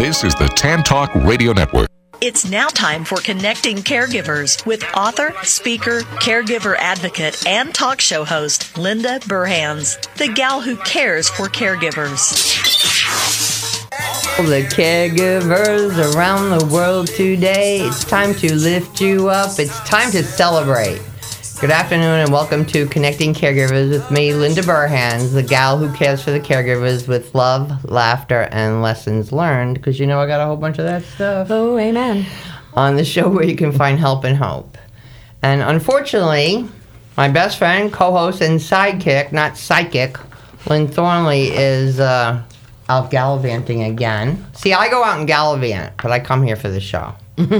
This is the Tan Talk Radio Network. It's now time for Connecting Caregivers with author, speaker, caregiver advocate, and talk show host Linda Burhans, the gal who cares for caregivers. The caregivers around the world today, it's time to lift you up. It's time to celebrate. Good afternoon and welcome to Connecting Caregivers with me, Linda Burhans, the gal who cares for the caregivers with love, laughter, and lessons learned. Because you know I got a whole bunch of that stuff. Oh, amen. On the show where you can find help and hope. And unfortunately, my best friend, co-host, and sidekick, not psychic, Lynn Thornley is out gallivanting again. See, I go out and gallivant, but I come here for the show.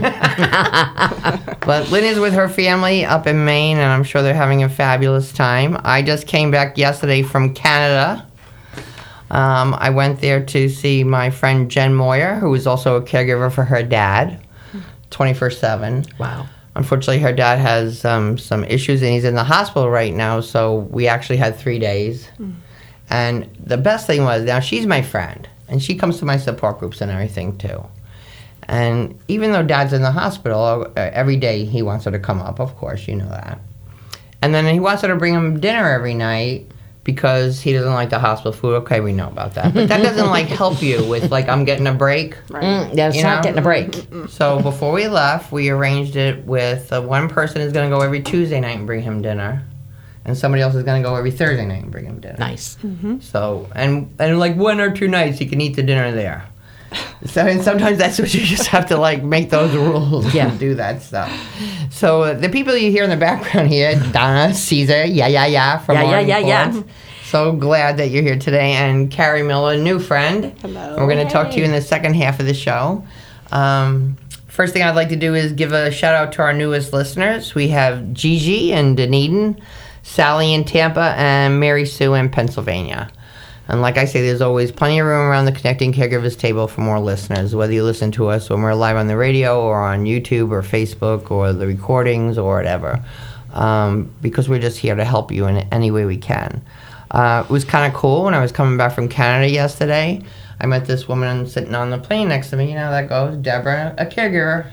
But Lynn is with her family up in Maine, and I'm sure they're having a fabulous time. I just came back yesterday from Canada. I went there to see my friend Jen Moyer, who is also a caregiver for her dad, 24/7. Wow. Unfortunately, her dad has some issues, and he's in the hospital right now, so we actually had 3 days. And the best thing was, now she's my friend, and she comes to my support groups and everything, too. And even though Dad's in the hospital, every day he wants her to come up, of course, you know that. And then he wants her to bring him dinner every night because he doesn't like the hospital food. Okay, we know about that. But that doesn't, help you with, I'm getting a break. Right. Yeah, it's not getting a break. So before we left, we arranged it with one person is going to go every Tuesday night and bring him dinner. And somebody else is going to go every Thursday night and bring him dinner. Nice. Mm-hmm. So, and 1 or 2 nights he can eat the dinner there. So, and sometimes that's what you just have to make those rules and do that stuff. So the people you hear in the background here, Donna, Caesar, from Orange. So glad that you're here today. And Carrie Miller, new friend. Hello. We're going to talk to you in the second half of the show. First thing I'd like to do is give a shout out to our newest listeners. We have Gigi in Dunedin, Sally in Tampa, and Mary Sue in Pennsylvania. And like I say, there's always plenty of room around the Connecting Caregivers table for more listeners, whether you listen to us when we're live on the radio or on YouTube or Facebook or the recordings or whatever, because we're just here to help you in any way we can. It was kind of cool when I was coming back from Canada yesterday. I met this woman sitting on the plane next to me. You know how that goes. Deborah, a caregiver.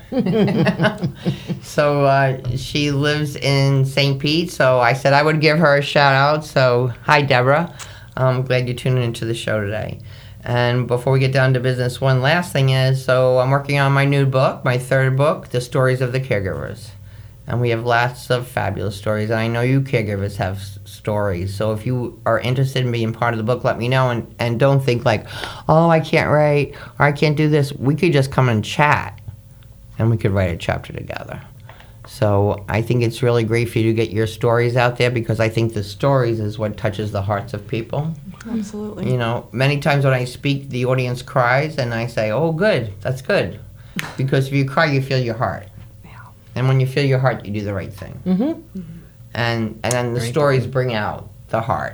So she lives in St. Pete, so I said I would give her a shout out. So hi, Deborah. I'm glad you're tuning into the show today. And before we get down to business, one last thing is, so I'm working on my new book, my third book, The Stories of the Caregivers. And we have lots of fabulous stories. And I know you caregivers have stories. So if you are interested in being part of the book, let me know. And don't think oh, I can't write or I can't do this. We could just come and chat and we could write a chapter together. So I think it's really great for you to get your stories out there because I think the stories is what touches the hearts of people. Absolutely. You know, many times when I speak, the audience cries and I say, oh, good, that's good. Because if you cry, you feel your heart. And when you feel your heart, you do the right thing. Mm-hmm. And then the stories bring out the heart.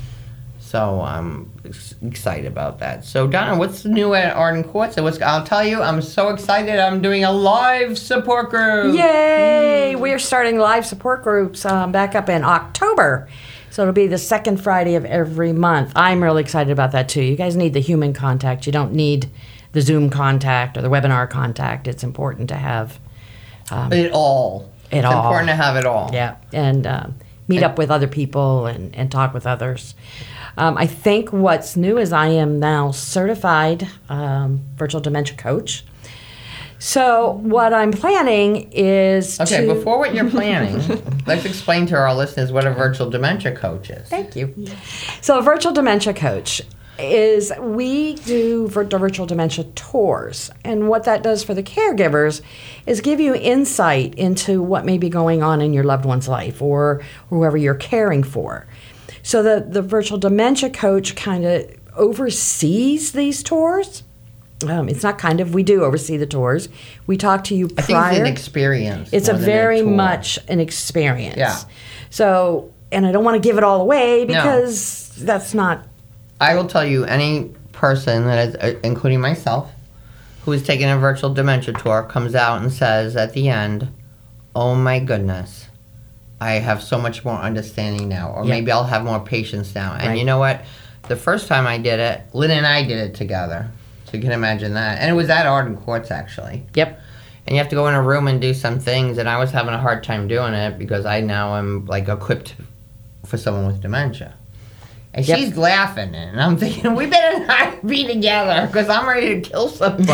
So I'm excited about that. So Donna, what's new at Arden Courts? I'll tell you, I'm so excited. I'm doing a live support group. Yay! We're starting live support groups back up in October. So it'll be the second Friday of every month. I'm really excited about that too. You guys need the human contact. You don't need the Zoom contact or the webinar contact. It's important to have it all. It's important to have it all. Yeah, and meet up with other people and talk with others. I think what's new is I am now certified virtual dementia coach. So what I'm planning is Okay, before what you're planning, let's explain to our listeners what a virtual dementia coach is. Thank you. So a virtual dementia coach is we do virtual dementia tours. And what that does for the caregivers is give you insight into what may be going on in your loved one's life or whoever you're caring for. So the virtual dementia coach kind of oversees these tours. It's not kind of, we do oversee the tours. We talk to you prior. I think it's an experience. It's a very much an experience. Yeah. So, and I don't want to give it all away because that's not. I will tell you, any person that is, including myself, who is taking a virtual dementia tour comes out and says at the end, oh my goodness, I have so much more understanding now, or maybe I'll have more patience now. And you know what? The first time I did it, Lynn and I did it together. So you can imagine that. And it was at Arden Courts, actually. Yep. And you have to go in a room and do some things, and I was having a hard time doing it because I now am, like, equipped for someone with dementia. And Yep. she's laughing, and I'm thinking, we better not be together because I'm ready to kill somebody.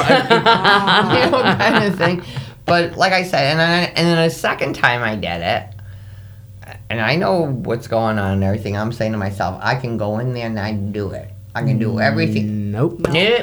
Kind of thing. But like I said, and then a second time I did it, and I know what's going on and everything, I'm saying to myself, I can go in there and I can do it. I can do everything. Nope. Nope.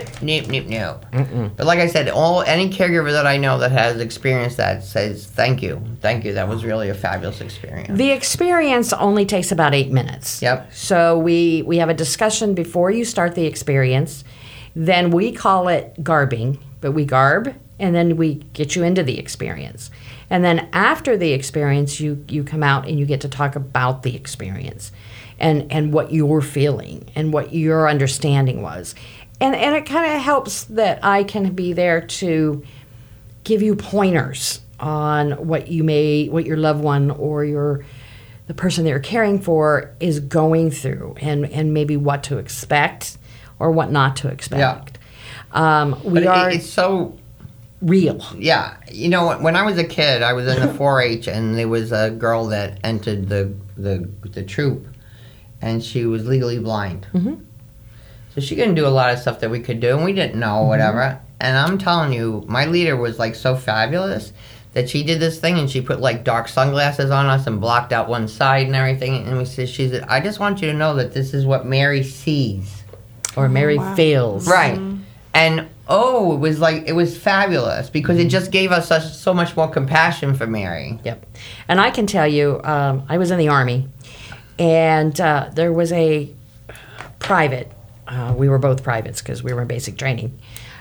But like I said, any caregiver that I know that has experienced that says, thank you. That was really a fabulous experience. The experience only takes about 8 minutes. Yep. So we have a discussion before you start the experience. Then we call it garbing, but we garb, and then we get you into the experience. And then after the experience, you come out and you get to talk about the experience and what you're feeling and what your understanding was. And it kind of helps that I can be there to give you pointers on what your loved one or the person that you're caring for is going through and maybe what to expect or what not to expect. Yeah. It's so real. Yeah. You know, when I was a kid, I was in the 4-H, and there was a girl that entered the troop, and she was legally blind. Mm-hmm. So she couldn't do a lot of stuff that we could do, and we didn't know, whatever. And I'm telling you, my leader was, like, so fabulous that she did this thing, and she put, like, dark sunglasses on us and blocked out one side and everything. And she said, I just want you to know that this is what Mary sees. Or Mary feels. Right. And, it was fabulous because it just gave us so much more compassion for Mary. Yep. And I can tell you, I was in the Army, and there was a private, we were both privates because we were in basic training,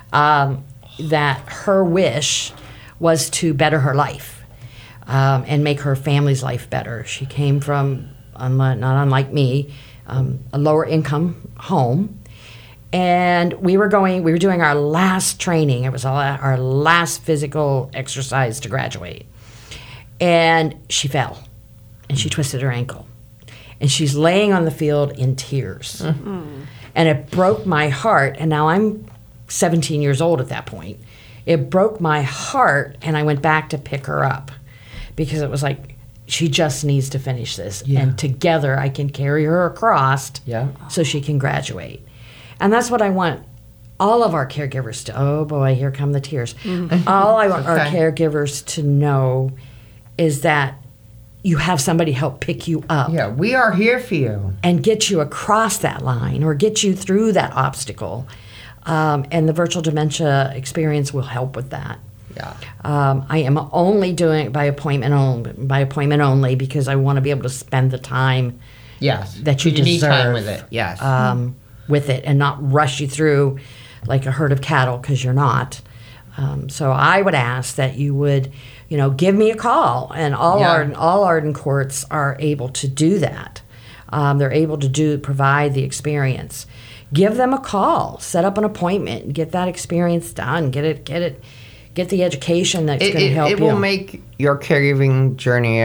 that her wish was to better her life and make her family's life better. She came from, not unlike me, a lower income home. And we were doing our last training. It was our last physical exercise to graduate. And she fell, and she twisted her ankle. And she's laying on the field in tears. Mm-hmm. And it broke my heart. And now I'm 17 years old at that point. It broke my heart, and I went back to pick her up because it was like, she just needs to finish this. Yeah. And together I can carry her across so she can graduate. And that's what I want all of our caregivers to, oh boy, here come the tears. Mm-hmm. All I want our caregivers to know is that you have somebody help pick you up. Yeah, we are here for you. And get you across that line or get you through that obstacle. And the virtual dementia experience will help with that. Yeah. I am only doing it by appointment only because I want to be able to spend the time that you deserve. Need time with it, yes. With it and not rush you through like a herd of cattle because you're not. So I would ask that you would, give me a call, and all Arden Courts are able to do that. They're able to provide the experience. Give them a call, set up an appointment, and get that experience done. Get the education that's going to help you. It will make your caregiving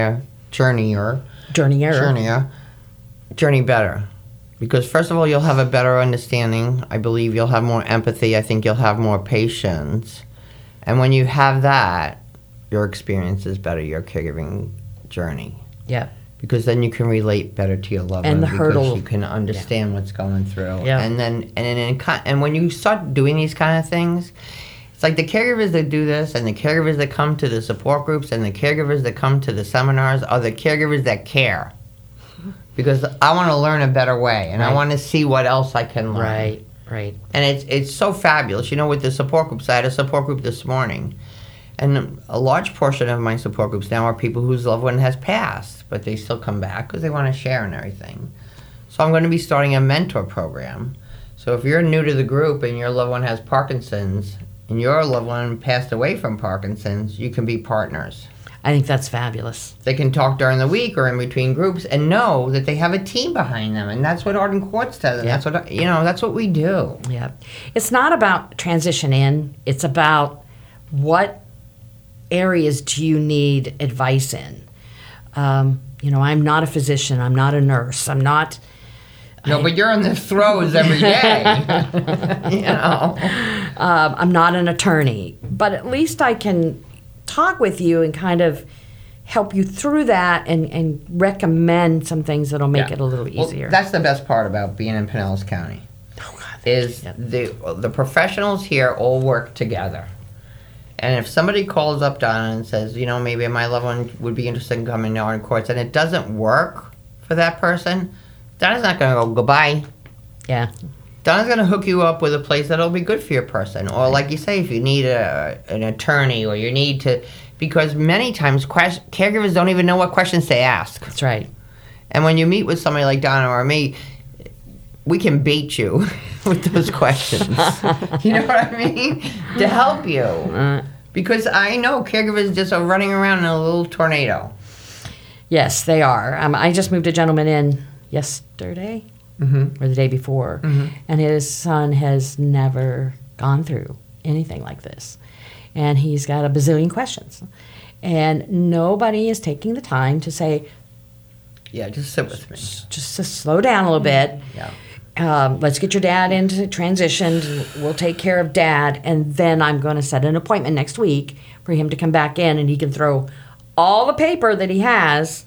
journey better. Because first of all, you'll have a better understanding. I believe you'll have more empathy. I think you'll have more patience. And when you have that, your experience is better, your caregiving journey. Yeah. Because then you can relate better to your loved one. Because you can understand what's going through. Yeah. And when you start doing these kind of things, it's like the caregivers that do this and the caregivers that come to the support groups and the caregivers that come to the seminars are the caregivers that care. Because I want to learn a better way, and I want to see what else I can learn. Right. And it's so fabulous. With the support groups, I had a support group this morning, and a large portion of my support groups now are people whose loved one has passed, but they still come back because they want to share and everything. So I'm going to be starting a mentor program. So if you're new to the group and your loved one has Parkinson's, and your loved one passed away from Parkinson's, you can be partners. I think that's fabulous. They can talk during the week or in between groups and know that they have a team behind them, and that's what Arden Courts does. And that's what that's what we do. Yeah, it's not about transition in. It's about what areas do you need advice in. I'm not a physician. I'm not a nurse. I'm not No, but you're in the throes every day. You know. I'm not an attorney, but at least I can talk with you and kind of help you through that and recommend some things that'll make it a little easier. Well, that's the best part about being in Pinellas County. Oh, God, is the professionals here all work together. And if somebody calls up Donna and says, you know, maybe my loved one would be interested in coming to our courts, and it doesn't work for that person, Donna's not going to go, goodbye. Yeah. Donna's going to hook you up with a place that'll be good for your person. Or like you say, if you need an attorney or you need to, because many times caregivers don't even know what questions to ask. That's right. And when you meet with somebody like Donna or me, we can bait you with those questions. You know what I mean? To help you. Because I know caregivers just are running around in a little tornado. Yes, they are. I just moved a gentleman in yesterday or the day before, and his son has never gone through anything like this. And he's got a bazillion questions. And nobody is taking the time to say, yeah, just sit with me. Just to slow down a little bit. Yeah. Let's get your dad into transition. We'll take care of dad, and then I'm going to set an appointment next week for him to come back in, and he can throw all the paper that he has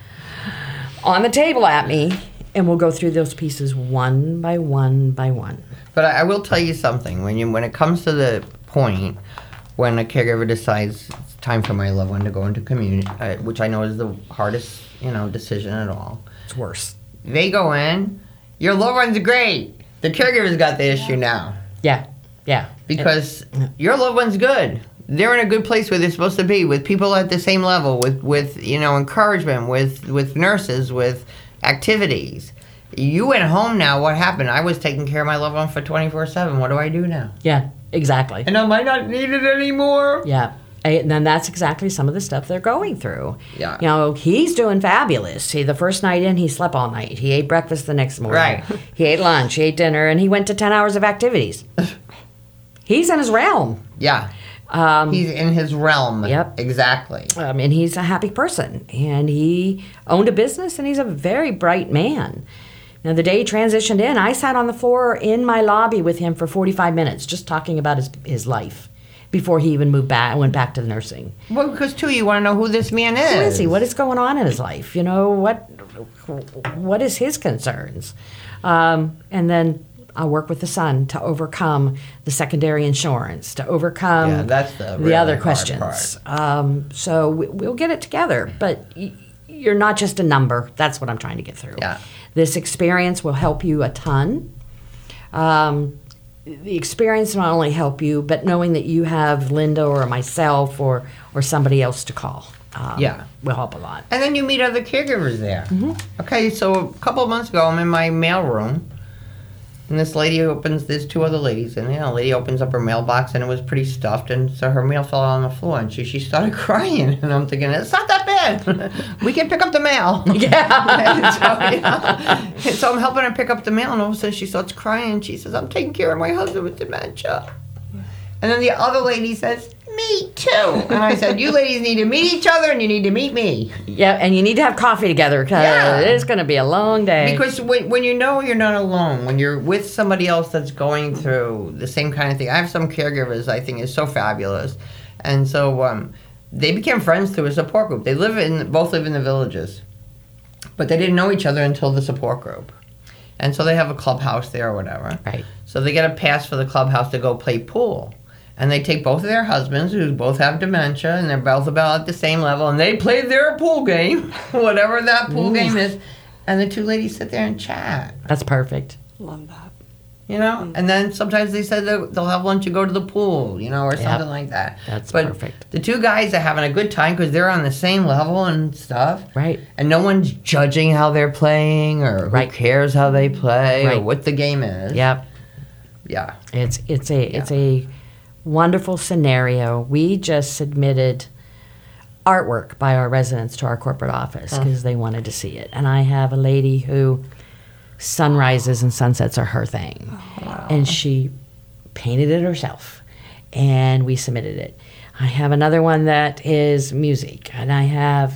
on the table at me, and we'll go through those pieces one by one by one. But I will tell you something. When it comes to the point when a caregiver decides it's time for my loved one to go into community, which I know is the hardest, decision at all. It's worse. They go in. Your loved one's great. The caregiver's got the issue now. Yeah. Because your loved one's good. They're in a good place where they're supposed to be, with people at the same level, with encouragement, with nurses, with activities. You went home now. What happened? I was taking care of my loved one for 24/7. What do I do now? Yeah, exactly. And I might not need it anymore. Yeah. And then that's exactly some of the stuff they're going through. Yeah. He's doing fabulous. See, the first night in, he slept all night. He ate breakfast the next morning. Right. He ate lunch. He ate dinner. And he went to 10 hours of activities. He's in his realm. Yeah. He's in his realm. Yep. Exactly. And he's a happy person. And he owned a business, and he's a very bright man. Now, the day he transitioned in, I sat on the floor in my lobby with him for 45 minutes just talking about his life. Before he even went back to the nursing. Well, because, too, you want to know who this man is. Who is he? What is going on in his life? What is his concerns? And then I'll work with the son to overcome the secondary insurance, to overcome that's the really other hard questions. part. So we'll get it together. But you're not just a number. That's what I'm trying to get through. Yeah. This experience will help you a ton. The experience will not only help you, but knowing that you have Linda or myself or somebody else to call will help a lot. And then you meet other caregivers there. Okay, so a couple of months ago, I'm in my mail room, and there's two other ladies, and the lady opens up her mailbox, and it was pretty stuffed, and so her mail fell on the floor, and she started crying, and I'm thinking, it's not that bad. We can pick up the mail. Yeah. And so I'm helping her pick up the mail, and all of a sudden she starts crying, and she says, I'm taking care of my husband with dementia. And then the other lady says, me too. And I said, you ladies need to meet each other, and you need to meet me. Yeah, and you need to have coffee together because it's going to be a long day. Because when you know you're not alone, when you're with somebody else that's going through the same kind of thing. I have some caregivers I think is so fabulous. And so they became friends through a support group. They both live in the Villages. But they didn't know each other until the support group. And so they have a clubhouse there or whatever. Right. So they get a pass for the clubhouse to go play pool. And they take both of their husbands, who both have dementia, and they're both about at the same level, and they play their pool game, whatever that pool game is, and the two ladies sit there and chat. That's perfect. Love that. And then sometimes they said they'll have lunch and go to the pool, or something like that. That's but perfect. The two guys are having a good time because they're on the same level and stuff. Right. And no one's judging how they're playing or who cares how they play or what the game is. Yep. Yeah. It's a wonderful scenario. We just submitted artwork by our residents to our corporate office because they wanted to see it. And I have a lady who sunrises and sunsets are her thing. Wow. And she painted it herself. And we submitted it. I have another one that is music. And I have...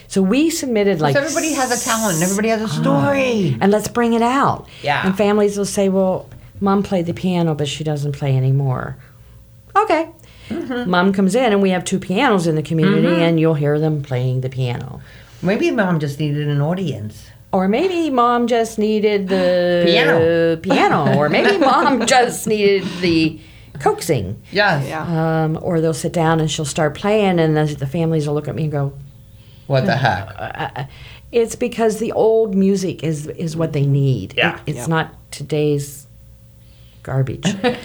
So we submitted like everybody has a talent and everybody has a story. and let's bring it out. Yeah. And families will say, well, Mom played the piano, but she doesn't play anymore. Okay. Mom comes in, and we have 2 pianos in the community, and you'll hear them playing the piano. Maybe Mom just needed an audience. Or maybe Mom just needed the piano. Or maybe Mom just needed the coaxing. Yes. Yeah. Or they'll sit down and she'll start playing, and the families will look at me and go, What the heck? it's because the old music is what they need. Yeah. It's not today's garbage.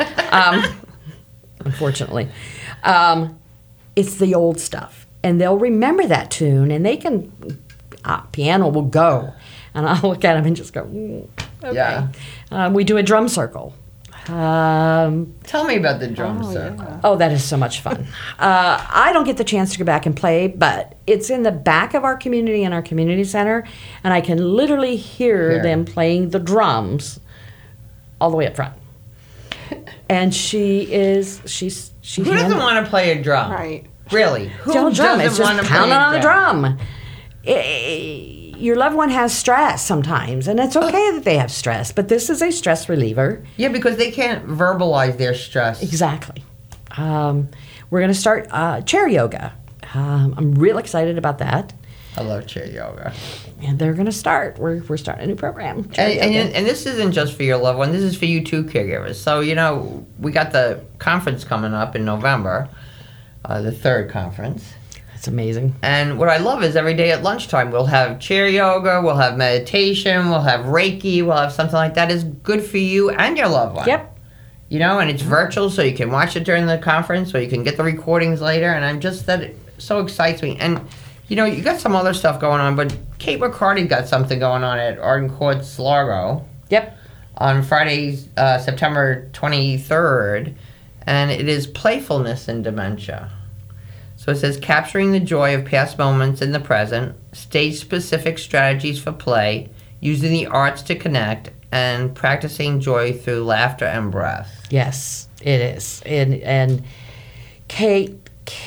Unfortunately. It's the old stuff. And they'll remember that tune, and they can, piano will go. And I'll look at them and just go, okay. Yeah. We do a drum circle. Tell me about the drum circle. Yeah. Oh, that is so much fun. I don't get the chance to go back and play, but it's in the back of our community in our community center, and I can literally hear them playing the drums all the way up front. And she Who doesn't want to play a drum? Right. Really? Who drum? It's doesn't just want to play pounding a on the drum. Your loved one has stress sometimes, and it's okay that they have stress, but this is a stress reliever. Yeah, because they can't verbalize their stress. Exactly. We're going to start chair yoga. I'm real excited about that. I love chair yoga. And they're going to start. We're starting a new program. And this isn't just for your loved one. This is for you too, caregivers. So, we got the conference coming up in November, the 3rd conference. That's amazing. And what I love is every day at lunchtime we'll have chair yoga, we'll have meditation, we'll have Reiki, we'll have something like that is good for you and your loved one. Yep. And it's virtual, so you can watch it during the conference, or you can get the recordings later. And it so excites me. And you got some other stuff going on, but Kate McCarty got something going on at Arden Courts, Largo. Yep. On Friday, September 23rd, and it is Playfulness in Dementia. So it says, capturing the joy of past moments in the present, stage-specific strategies for play, using the arts to connect, and practicing joy through laughter and breath. Yes, it is. And Kate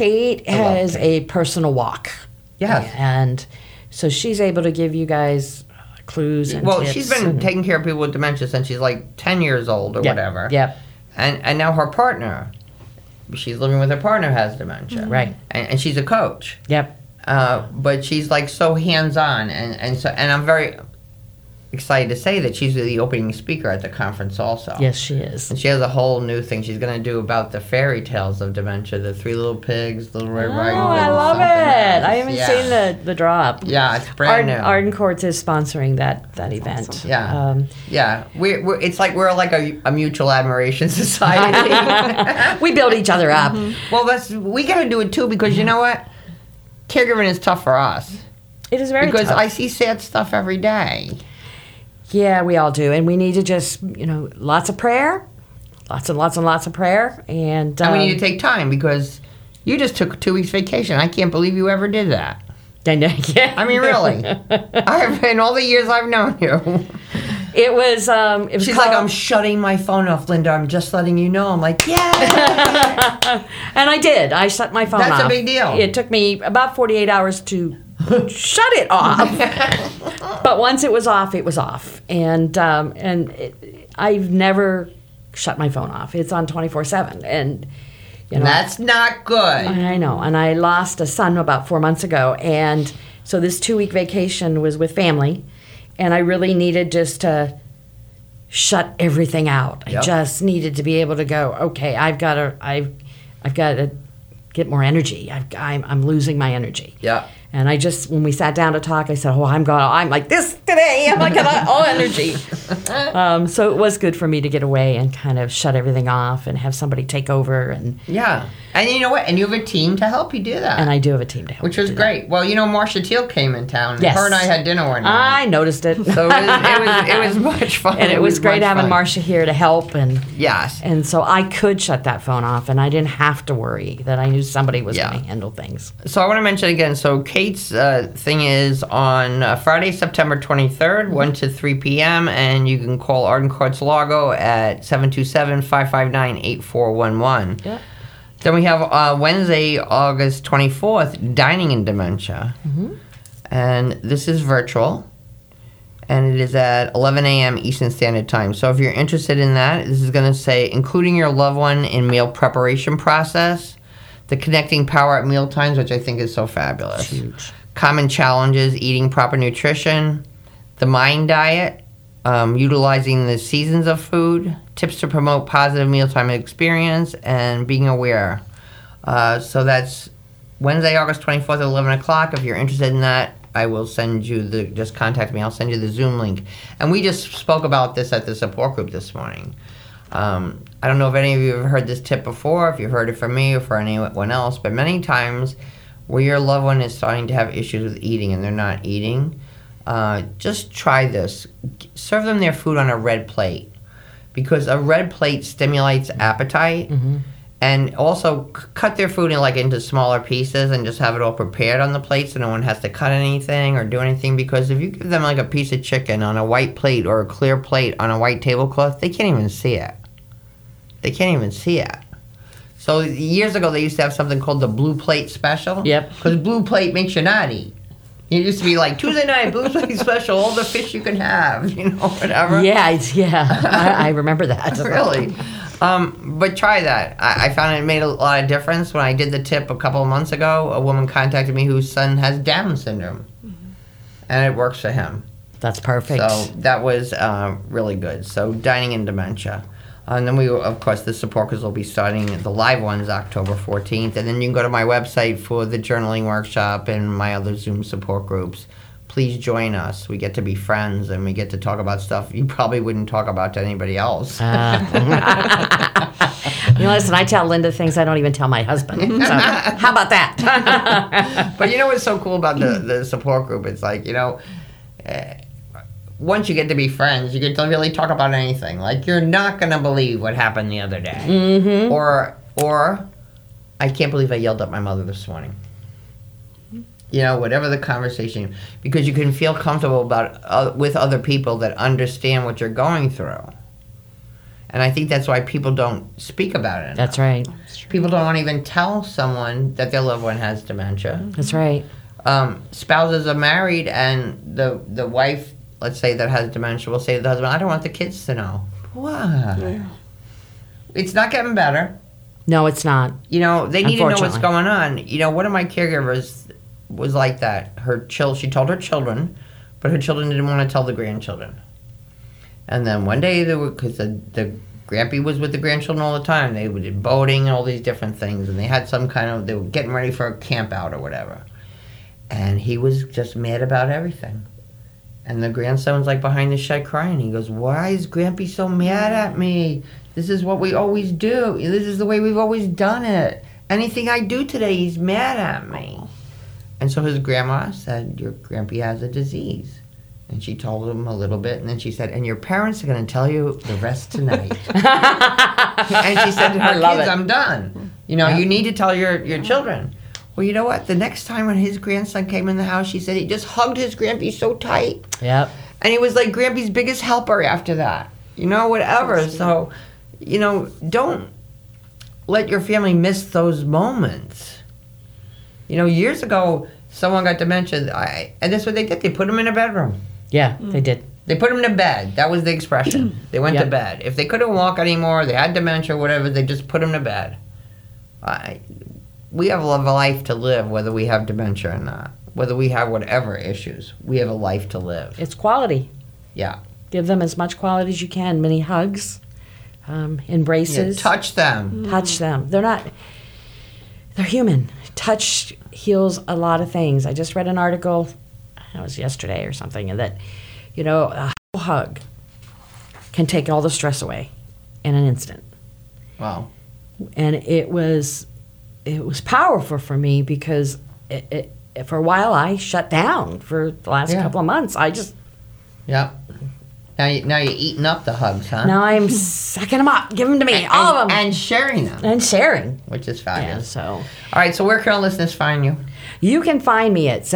has a personal walk. Yes. And so she's able to give you guys clues and tips. She's been taking care of people with dementia since she's like 10 years old or whatever. Yep. And now her partner, she's living with her partner, has dementia. Right. And she's a coach. Yep. But she's like so hands-on. And I'm very excited to say that she's the opening speaker at the conference also. Yes, she is. And she has a whole new thing she's going to do about the fairy tales of dementia, the 3 Little Pigs, Little Red Riding Hood. Oh, I love it. Else. I haven't seen the drop. Yeah, it's brand new. Arden Courts is sponsoring that event. awesome. Yeah, yeah. It's like we're like a mutual admiration society. We build each other up. Well, we got to do it too because you know what? Caregiving is tough for us. It is very because tough. I see sad stuff every day. Yeah, we all do, and we need to just lots of prayer, lots and lots and lots of prayer, and we need to take time because you just took a 2 weeks vacation. I can't believe you ever did that. Yeah. I mean, really. In all the years I've known you. It was. She's like, I'm shutting my phone off, Linda. I'm just letting you know. I'm like, yeah. And I did. I shut my phone off. That's a big deal. It took me about 48 hours to shut it off. But once it was off, it was off. And I've never shut my phone off. It's on 24/7. And that's not good. I know. And I lost a son about 4 months ago. And so this 2-week vacation was with family. And I really needed just to shut everything out. Yep. I just needed to be able to go, okay, I've got to get more energy. I'm losing my energy. Yeah. And I just, when we sat down to talk, I said, I'm like this today. I'm like all energy. So it was good for me to get away and kind of shut everything off and have somebody take over. And yeah. And you know what? And you have a team to help you do that. And I do have a team to help Which was great. That. Well, Marcia Teal came in town. And yes. Her and I had dinner one night. I noticed it. So it was much fun. And it was great having Marcia here to help. And yes. And so I could shut that phone off, and I didn't have to worry that I knew somebody was going to handle things. So I want to mention again, so Kate's thing is on Friday, September 23rd, 1 to 3 p.m., and you can call Arden Courts Largo at 727-559-8411. Yeah. Then we have Wednesday, August 24th, Dining in Dementia. Mm-hmm. And this is virtual. And it is at 11 a.m. Eastern Standard Time. So if you're interested in that, this is going to say, including your loved one in meal preparation process, the connecting power at mealtimes, which I think is so fabulous. Huge. Common challenges, eating proper nutrition, the mind diet, utilizing the seasons of food, tips to promote positive mealtime experience, and being aware. So that's Wednesday, August 24th at 11 o'clock. If you're interested in that, I will send you just contact me. I'll send you the Zoom link. And we just spoke about this at the support group this morning. I don't know if any of you have heard this tip before, if you've heard it from me or for anyone else, but many times where your loved one is starting to have issues with eating and they're not eating, just try this. Serve them their food on a red plate, because a red plate stimulates appetite. And also cut their food into smaller pieces and just have it all prepared on the plate so no one has to cut anything or do anything. Because if you give them a piece of chicken on a white plate or a clear plate on a white tablecloth, they can't even see it. They can't even see it. So years ago they used to have something called the blue plate special. Yep. Because blue plate makes you not eat. It used to be Tuesday night, blue plate special, all the fish you can have, whatever. Yeah, I remember that. Really? But try that. I found it made a lot of difference. When I did the tip a couple of months ago, a woman contacted me whose son has Down syndrome. And it works for him. That's perfect. So that was really good. So dining and dementia. And then of course, the support groups will be starting the live ones October 14th. And then you can go to my website for the journaling workshop and my other Zoom support groups. Please join us. We get to be friends and we get to talk about stuff you probably wouldn't talk about to anybody else. Listen, I tell Linda things I don't even tell my husband. So how about that? But what's so cool about the support group? It's once you get to be friends, you get to really talk about anything. You're not going to believe what happened the other day. Mm-hmm. Or I can't believe I yelled at my mother this morning. Whatever the conversation, because you can feel comfortable with other people that understand what you're going through. And I think that's why people don't speak about it enough. That's right. People don't want to even tell someone that their loved one has dementia. That's right. Spouses are married and the wife, let's say, that has dementia will say to the husband, I don't want the kids to know. Why? Yeah. It's not getting better. No, it's not. They need to know what's going on. One of my caregivers was like that. She told her children, but her children didn't want to tell the grandchildren. And then one day, because the Grampy was with the grandchildren all the time, they did boating and all these different things, and they had they were getting ready for a camp out or whatever. And he was just mad about everything. And the grandson was behind the shed crying. He goes, why is Grampy so mad at me? This is what we always do. This is the way we've always done it. Anything I do today, he's mad at me. And so his grandma said, your Grampy has a disease. And she told him a little bit, and then she said, and your parents are going to tell you the rest tonight. And she said to her kids, I'm done. You need to tell your children. Well, you know what? The next time when his grandson came in the house, she said he just hugged his Grampy so tight. Yep. And he was Grampy's biggest helper after that. Whatever. So, don't let your family miss those moments. Years ago, someone got dementia, and that's what they did. They put them in a bedroom. Yeah, they did. They put them to bed. That was the expression. They went to bed. If they couldn't walk anymore, they had dementia, whatever, they just put them to bed. We have a life to live, whether we have dementia or not. Whether we have whatever issues, we have a life to live. It's quality. Yeah. Give them as much quality as you can. Many hugs, embraces. Yeah, touch them. Touch them. They're human. Touch heals a lot of things. I just read an article, it was yesterday or something, that, a hug can take all the stress away in an instant. Wow. And it was powerful for me because for a while I shut down for the last couple of months. Yeah. Now you're eating up the hugs, huh? Now I'm sucking them up, giving them to me, all of them. And sharing them. And sharing. Which is fabulous. Yeah, all right, so where can our listeners find you? You can find me at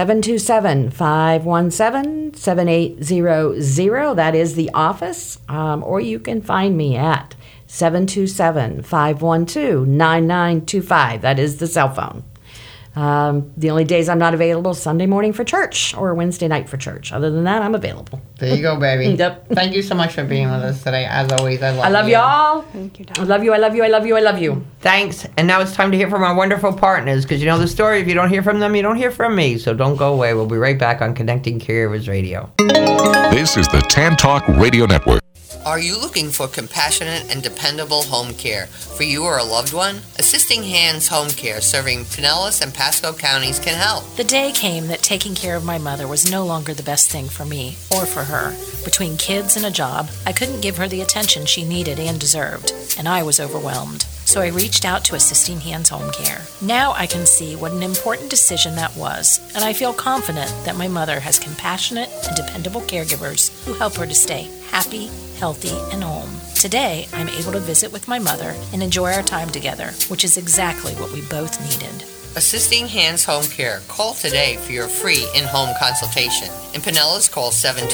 727-517-7800. That is the office. Or you can find me at 727-512-9925. That is the cell phone. The only days I'm not available is Sunday morning for church or Wednesday night for church. Other than that, I'm available. There you go, baby. Yep. Thank you so much for being with us today. As always, I love you. I love y'all. Thank you, I Donna. love you. I love you. I love you. I love you. Thanks. And now it's time to hear from our wonderful partners, because you know the story. If you don't hear from them, you don't hear from me. So don't go away. We'll be right back on Connecting Caregivers Radio. This is the Tan Talk Radio Network. Are you looking for compassionate and dependable home care for you or a loved one? Assisting Hands Home Care, serving Pinellas and Pasco counties, can help. The day came that taking care of my mother was no longer the best thing for me or for her. Between kids and a job, I couldn't give her the attention she needed and deserved, and I was overwhelmed. So I reached out to Assisting Hands Home Care. Now I can see what an important decision that was, and I feel confident that my mother has compassionate and dependable caregivers who help her to stay happy, healthy, and home. Today, I'm able to visit with my mother and enjoy our time together, which is exactly what we both needed. Assisting Hands Home Care. Call today for your free in-home consultation. In Pinellas, call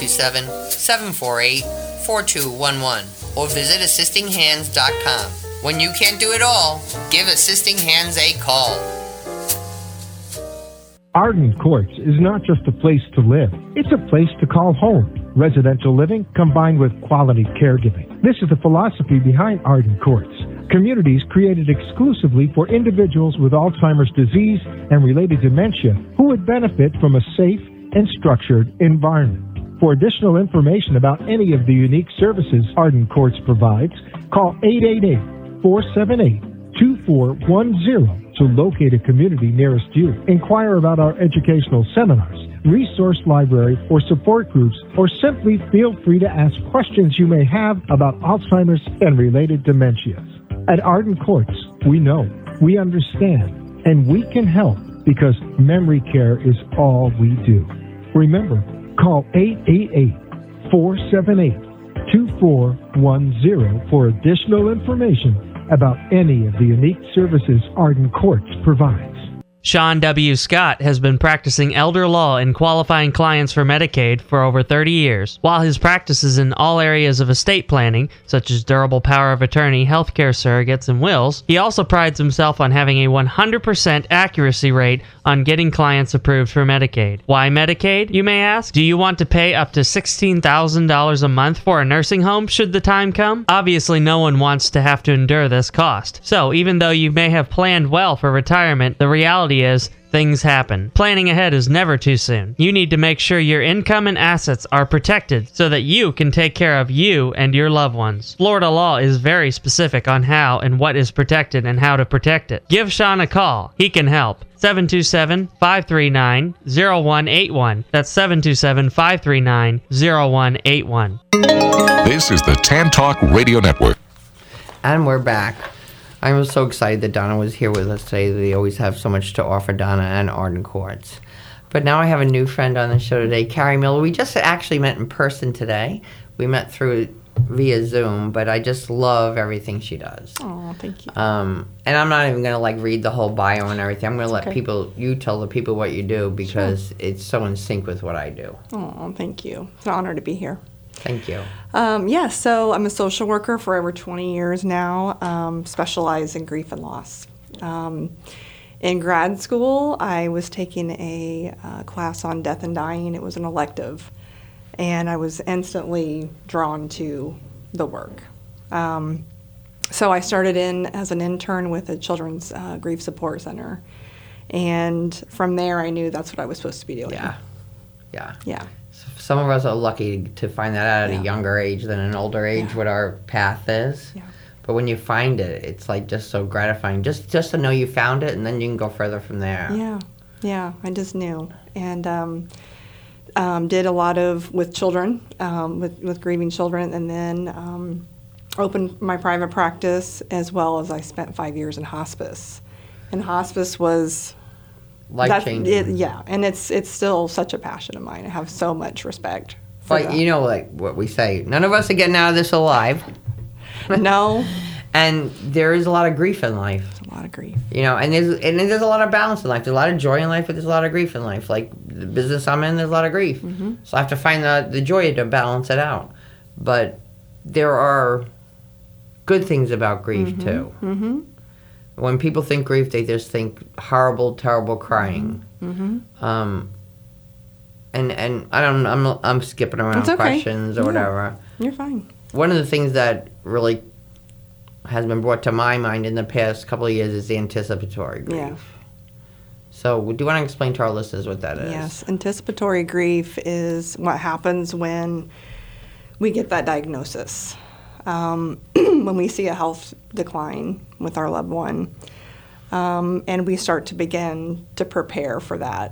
727-748-4211 or visit assistinghands.com. When you can't do it all, give Assisting Hands a call. Arden Courts is not just a place to live, it's a place to call home. Residential living combined with quality caregiving. This is the philosophy behind Arden Courts. Communities created exclusively for individuals with Alzheimer's disease and related dementia who would benefit from a safe and structured environment. For additional information about any of the unique services Arden Courts provides, call 888-478-2410 to locate a community nearest you. Inquire about our educational seminars, resource library, or support groups, or simply feel free to ask questions you may have about Alzheimer's and related dementias. At Arden Courts, we know, we understand, and we can help because memory care is all we do. Remember, call 888-478-2410 for additional information about any of the unique services Arden Courts provides. Sean W. Scott has been practicing elder law and qualifying clients for Medicaid for over 30 years. While his practice is in all areas of estate planning, such as durable power of attorney, healthcare surrogates, and wills, he also prides himself on having a 100% accuracy rate on getting clients approved for Medicaid. Why Medicaid, you may ask? Do you want to pay up to $16,000 a month for a nursing home should the time come? Obviously, no one wants to have to endure this cost. So, even though you may have planned well for retirement, the reality is things happen. Planning ahead is never too soon. You need to make sure your income and assets are protected so that you can take care of you and your loved ones. Florida law is very specific on how and what is protected and how to protect it. Give Sean a call. He can help. 727-539-0181. That's 727-539-0181. This is the Tan Talk Radio Network. And we're back. I was so excited that Donna was here with us today. They always have so much to offer, Donna and Arden Courts. But now I have a new friend on the show today, Carrie Miller. We just actually met in person today. We met via Zoom, but I just love everything she does. Oh, thank you. And I'm not even going to read the whole bio and everything. I'm going to let you tell the people what you do because it's so in sync with what I do. Oh, thank you. It's an honor to be here. Thank you. So I'm a social worker for over 20 years now, specialize in grief and loss. In grad school, I was taking a class on death and dying. It was an elective, and I was instantly drawn to the work. So I started in as an intern with a children's grief support center, and from there I knew that's what I was supposed to be doing. Yeah. Some of us are lucky to find that out at a younger age than an older age, what our path is. Yeah. But when you find it, it's just so gratifying. Just to know you found it, and then you can go further from there. Yeah, I just knew. And did a lot with children, with grieving children, and then opened my private practice, as well as I spent 5 years in hospice. And hospice was life-changing. And it's still such a passion of mine. I have so much respect for But that. you know, what we say, none of us are getting out of this alive. No. And there is a lot of grief in life. There's a lot of grief. You know, and there's a lot of balance in life. There's a lot of joy in life, but there's a lot of grief in life. Like the business I'm in, there's a lot of grief. Mm-hmm. So I have to find the joy to balance it out. But there are good things about grief, too. Mm-hmm. when people think grief, they just think horrible, terrible crying. Mm-hmm. And I'm skipping around It's okay. questions or whatever. You're fine. One of the things that really has been brought to my mind in the past couple of years is the anticipatory grief. Yeah. So do you want to explain to our listeners what that is? Yes, anticipatory grief is what happens when we get that diagnosis. When we see a health decline with our loved one, and we start to begin to prepare for that,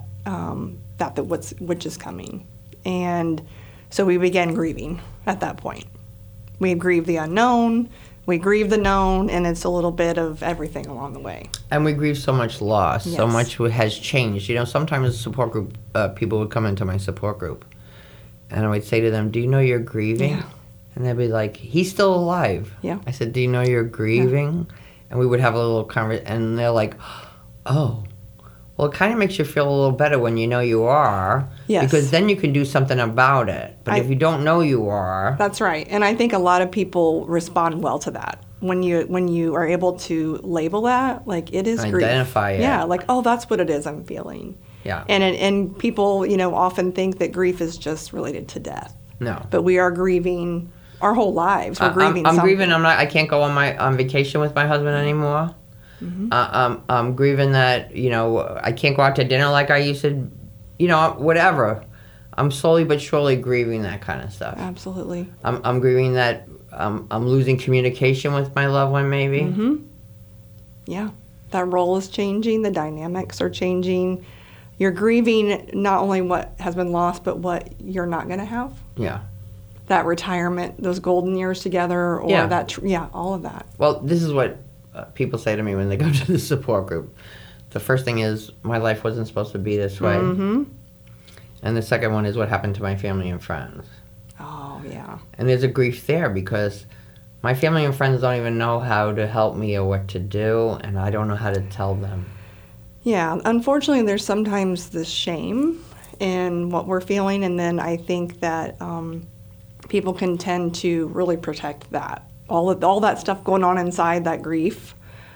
which is coming. And so we begin grieving at that point. We grieve the unknown, we grieve the known, and it's a little bit of everything along the way. And we grieve so much loss, so Yes. much has changed. You know, sometimes the support group, people would come into my support group, and I would say to them, "Do you know you're grieving?" Yeah. And they'd be like, "He's still alive." Yeah. I said, "Do you know you're grieving?" And we would have a little conversation, and they're like, "Oh." Well, it kind of makes you feel a little better when you know you are, Yes. because then you can do something about it. But if you don't know you are, That's right, and I think a lot of people respond well to that. When you are able to label that, like it is grief. Identify it. Yeah, like, oh, that's what it is I'm feeling. yeah, And people, often think that grief is just related to death. no. But we are grieving our whole lives. We're grieving I'm something. grieving. I can't go on vacation with my husband anymore. Mm-hmm. I'm grieving that I can't go out to dinner like I used to. Whatever. I'm slowly but surely grieving that kind of stuff. Absolutely. I'm grieving that I'm losing communication with my loved one. Maybe. Mm-hmm. Yeah, that role is changing. The dynamics are changing. You're grieving not only what has been lost, but what you're not going to have. Yeah. That retirement, those golden years together, or Yeah. all of that. Well, this is what people say to me when they go to the support group. The first thing is, my life wasn't supposed to be this way. Mm-hmm. And the second one is, what happened to my family and friends. Oh, yeah. And there's a grief there because my family and friends don't even know how to help me or what to do, and I don't know how to tell them. Yeah, unfortunately, there's sometimes this shame in what we're feeling, and then I think that people can tend to really protect that. All that stuff going on inside that grief,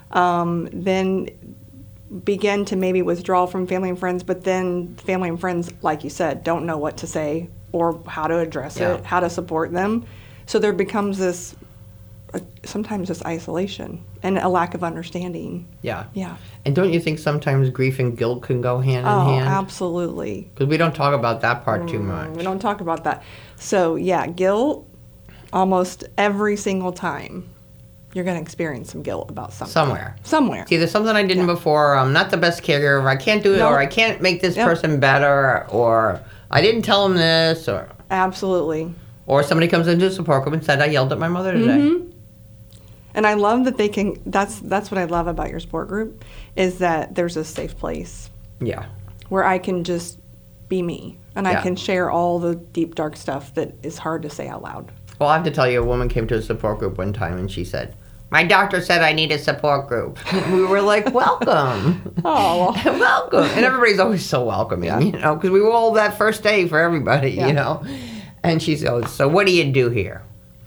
then begin to maybe withdraw from family and friends, but then family and friends, like you said, don't know what to say or how to address it, how to support them. So there becomes this, sometimes this isolation and a lack of understanding. Yeah. Yeah. And don't you think sometimes grief and guilt can go hand in Oh, hand? absolutely. Because we don't talk about that part too much. We don't talk about that. So, yeah, guilt, almost every single time, you're going to experience some guilt about something. Somewhere. It's either something I didn't before, or I'm not the best caregiver, I can't do it, Nope. or I can't make this person better, or I didn't tell him this, Absolutely. or somebody comes into the support group and said, I yelled at my mother today. Mm-hmm. And I love that they can, that's what I love about your support group, is that there's a safe place Yeah. where I can just be me. And I Yeah. can share all the deep, dark stuff that is hard to say out loud. Well, I have to tell you, a woman came to a support group one time and she said, my doctor said I need a support group. We were like, welcome. Oh, Welcome. And everybody's always so welcoming, because we were all that first day for everybody, And she said, so what do you do here?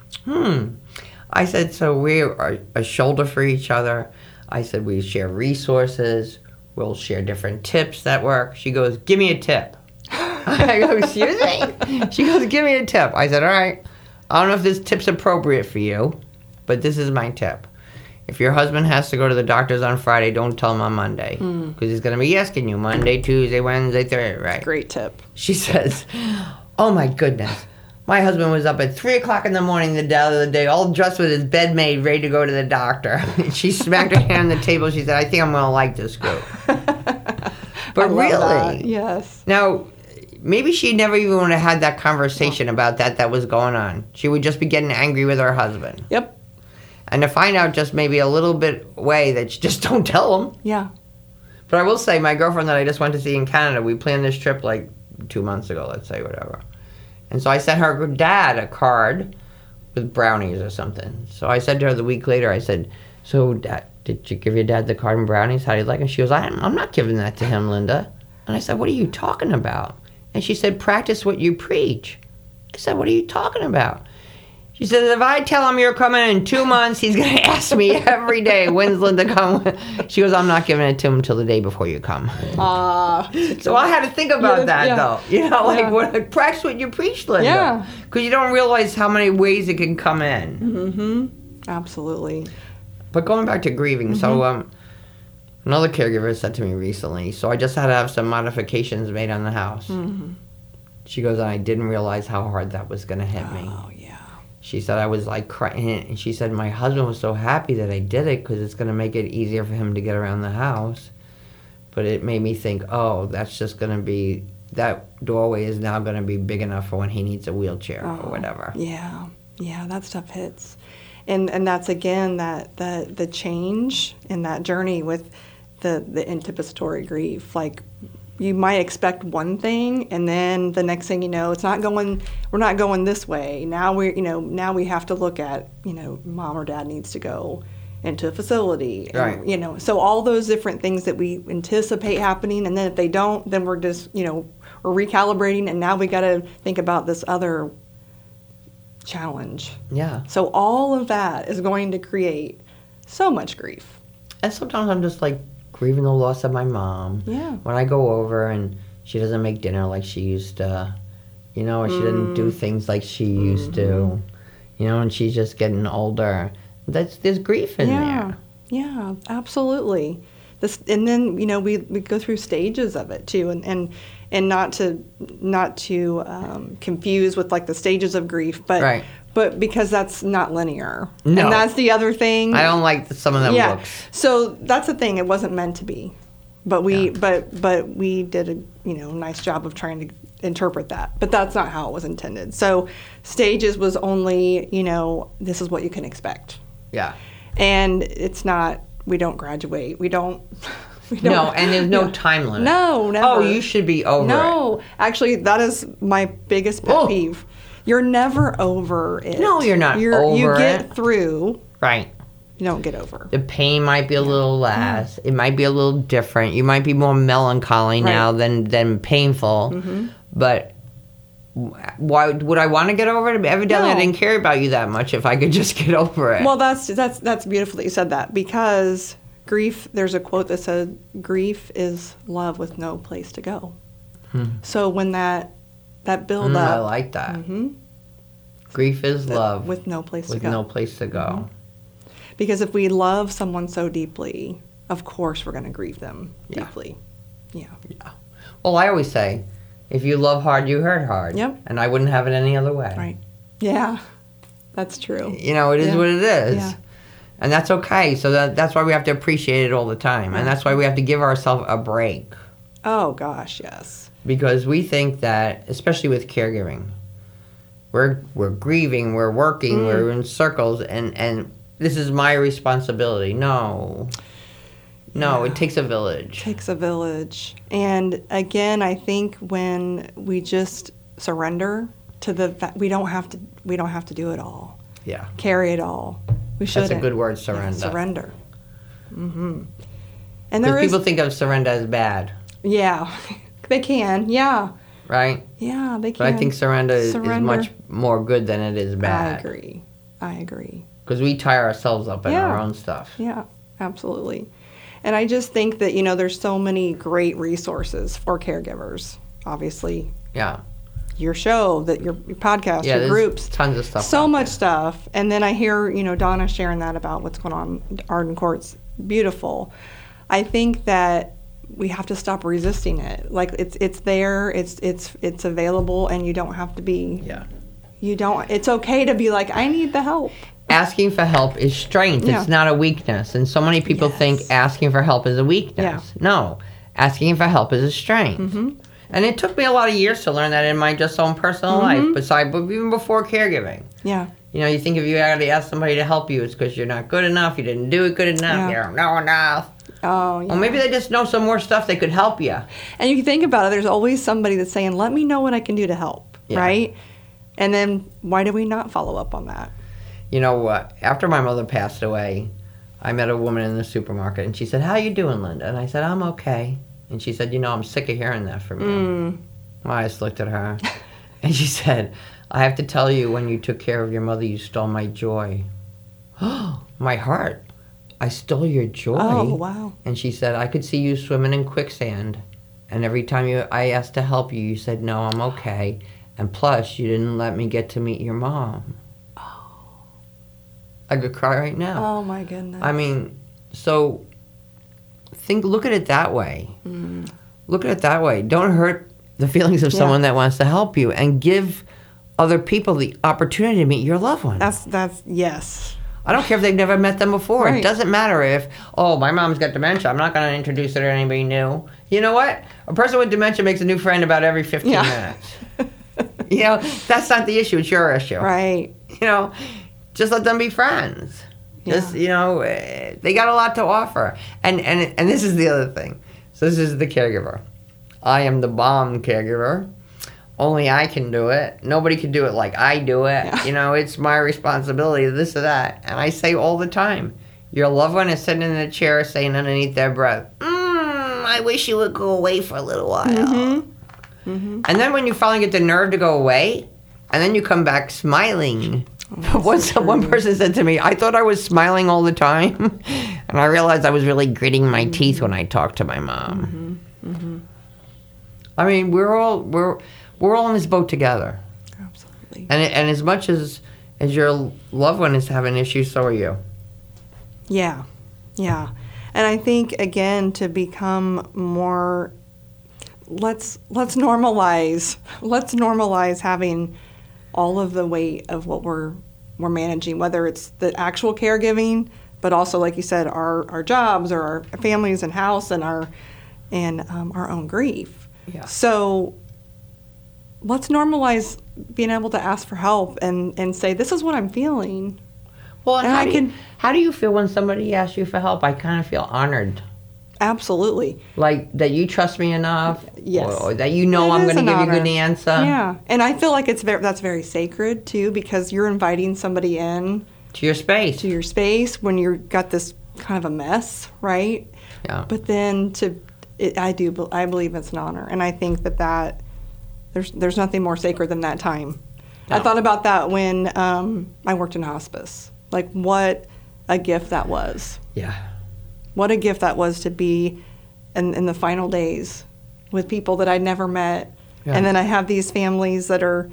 I said, so we are a shoulder for each other. I said, we share resources. We'll share different tips that work. She goes, give me a tip. I go, excuse me? She goes, give me a tip. I said, all right. I don't know if this tip's appropriate for you, but this is my tip. If your husband has to go to the doctor's on Friday, don't tell him on Monday. Because he's going to be asking you Monday, Tuesday, Wednesday, Thursday, right? great tip. She says, oh my goodness. My husband was up at 3 o'clock in the morning the other day, all dressed with his bed made, ready to go to the doctor. She smacked her hand on the table. She said, I think I'm going to like this group. But I love really? that. Yes. Now, maybe she never even would have had that conversation about that was going on. She would just be getting angry with her husband. Yep. And to find out just maybe a little bit way that you just don't tell him. Yeah. But I will say, my girlfriend that I just went to see in Canada, we planned this trip like 2 months ago, let's say, whatever. And so I sent her dad a card with brownies or something. So I said to her the week later, I said, so Dad, did you give your dad the card and brownies? How do you like them? She goes, I'm not giving that to him, Linda. And I said, what are you talking about? And she said, practice what you preach. I said, what are you talking about? She says, if I tell him you're coming in 2 months, he's going to ask me every day, when's Linda coming? She goes, I'm not giving it to him until the day before you come. So I had to think about that, though. You know, like, practice what you preach, Linda. Yeah. Because you don't realize how many ways it can come in. Mm-hmm. Absolutely. But going back to grieving, so another caregiver said to me recently, so I just had to have some modifications made on the house. She goes, and I didn't realize how hard that was going to hit me. Oh, yeah. She said I was like crying, and she said my husband was so happy that I did it because it's going to make it easier for him to get around the house. But it made me think, oh, that's just going to be, that doorway is now going to be big enough for when he needs a wheelchair or whatever. Yeah, that stuff hits. And that's, again, that the change in that journey with the anticipatory grief. Like, you might expect one thing, and then the next thing you know, we're not going this way. Now we have to look at, mom or dad needs to go into a facility. Right. And, so all those different things that we anticipate happening, and then if they don't, then we're just, we're recalibrating, and now we got to think about this other challenge. Yeah. So all of that is going to create so much grief. And sometimes I'm just like grieving the loss of my mom. Yeah. When I go over and she doesn't make dinner like she used to, or she didn't do things like she used to, and she's just getting older. There's grief in there. Yeah, absolutely. And then we go through stages of it too, and not to confuse with like the stages of grief, but but because that's not linear. No. And that's the other thing. I don't like some of them books. So that's the thing. It wasn't meant to be, but we did a nice job of trying to interpret that. But that's not how it was intended. So stages was only this is what you can expect. Yeah. And it's not. We don't graduate. We don't. No, and there's no time limit. No, never. Oh, you should be over it. No, actually, that is my biggest pet peeve. You're never over it. No, you're not over You it. get through. Right. You don't get over. The pain might be a little less. It might be a little different. You might be more melancholy now than painful. But why would I want to get over it? Evidently, I didn't care about you that much if I could just get over it. Well, that's beautiful that you said that, because grief, there's a quote that said, grief is love with no place to go. So when that build up. I like that. Grief is love. With no place to go. With no place to go. Because if we love someone so deeply, of course we're going to grieve them deeply. Yeah. Well, I always say, if you love hard, you hurt hard. Yep. And I wouldn't have it any other way. Right. Yeah. That's true. It is what it is. Yeah. And that's okay. So that's why we have to appreciate it all the time. And that's why we have to give ourselves a break. Oh, gosh, yes. Because we think that, especially with caregiving, we're grieving, we're working, we're in circles, and this is my responsibility. No, it takes a village. It takes a village. And again, I think when we just surrender to the fact we don't have to do it all. Yeah. Carry it all. We shouldn't. That's a good word, surrender. Yeah, surrender. And because people think of surrender as bad. Yeah. They can, yeah. Right? Yeah, they can. But I think surrender is much more good than it is bad. I agree. Because we tie ourselves up in our own stuff. Yeah, absolutely. And I just think that, there's so many great resources for caregivers, obviously. Yeah. Your show, your podcast, your groups. Tons of stuff. So much stuff. And then I hear, Donna sharing that about what's going on in Arden Courts. Beautiful. I think that we have to stop resisting it. Like it's there, it's available, and you don't have to be. Yeah. It's okay to be like, I need the help. Asking for help is strength. Yeah. It's not a weakness. And so many people think asking for help is a weakness. Yeah. No, asking for help is a strength. And it took me a lot of years to learn that in my just own personal life, but even before caregiving. Yeah. You think if you had to ask somebody to help you, it's because you're not good enough, you didn't do it good enough, you don't know enough. Oh, yeah. Or maybe they just know some more stuff that could help you. And you think about it, there's always somebody that's saying, let me know what I can do to help, right? And then why do we not follow up on that? After my mother passed away, I met a woman in the supermarket, and she said, how you doing, Linda? And I said, I'm okay. And she said, I'm sick of hearing that from you. I just looked at her, And she said, I have to tell you, when you took care of your mother, you stole my joy. My heart. I stole your joy. Oh, wow. And she said, I could see you swimming in quicksand. And every time I asked to help you, you said, no, I'm okay. And plus, you didn't let me get to meet your mom. Oh. I could cry right now. Oh, my goodness. I mean, so look at it that way. Look at it that way. Don't hurt the feelings of someone that wants to help you, and give other people the opportunity to meet your loved ones. That's yes. I don't care if they've never met them before. Right. It doesn't matter if, my mom's got dementia. I'm not going to introduce her to anybody new. You know what? A person with dementia makes a new friend about every 15 minutes. That's not the issue. It's your issue. Right. Just let them be friends. Just, they got a lot to offer. And this is the other thing. So this is the caregiver. I am the bomb caregiver. Only I can do it. Nobody can do it like I do it. Yeah. It's my responsibility, this or that. And I say all the time, your loved one is sitting in a chair saying underneath their breath, I wish you would go away for a little while. Mm-hmm. Mm-hmm. And then when you finally get the nerve to go away, and then you come back smiling. One person said to me, I thought I was smiling all the time. And I realized I was really gritting my teeth when I talked to my mom. Mm-hmm. Mm-hmm. I mean, we're all in this boat together. Absolutely. And as much as your loved one is having issues, so are you. Yeah. Yeah. And I think, again, to become more, let's normalize having all of the weight of what we're managing, whether it's the actual caregiving, but also, like you said, our jobs or our families and house and our own grief. Yeah. So let's normalize being able to ask for help and say, this is what I'm feeling. Well, and how do you feel when somebody asks you for help? I kind of feel honored. Absolutely. Like that you trust me enough? Yes. Or that you know I'm going to give you a good answer? Yeah. And I feel like that's very sacred, too, because you're inviting somebody in. To your space. When you've got this kind of a mess, right? Yeah. But then I believe it's an honor. And I think that there's nothing more sacred than that time. No. I thought about that when I worked in hospice. Like, what a gift that was. Yeah. What a gift that was to be in the final days with people that I'd never met. Yeah. And then I have these families that are,